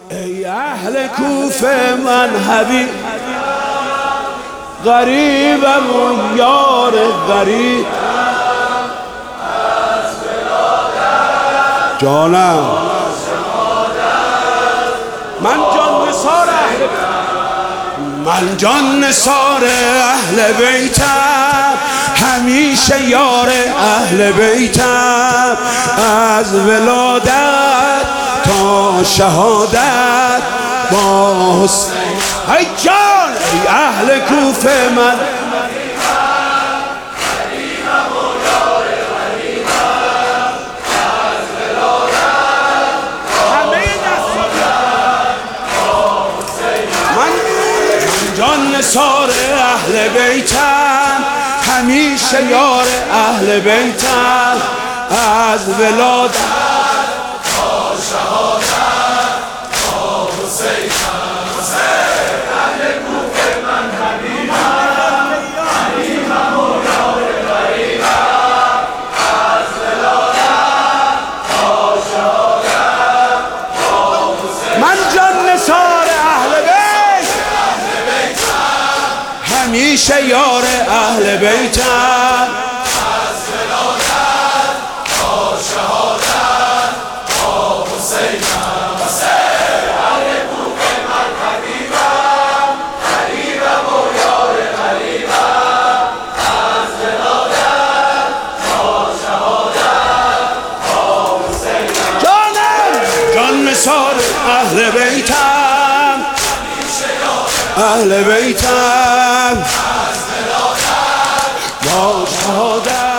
ای اهل کوفه من حبیب غریبم و یار غریب جانم من جان نثار اهل بیتم همیشه یار اهل بیتم از ولادت تا شهادت با حسین. ای جان ای اهل کوفه من جان نثار اهل بیتم همیشه یار اهل بیتم از ولادت تا شهادت با حسین. اهل کوفه من حبیبم و یار غریبم از ولادت تا شهادت با حسین. من جان نثار اهل بیت همیشه یار اهل بیتم از ولادت تا شهادت با حسین. اهل کوفه من حبیبم و یار غریبم از ولادت تا شهادت با حسین. جان نثار اهل بیتم اهل بیتم از ولادت با شهادت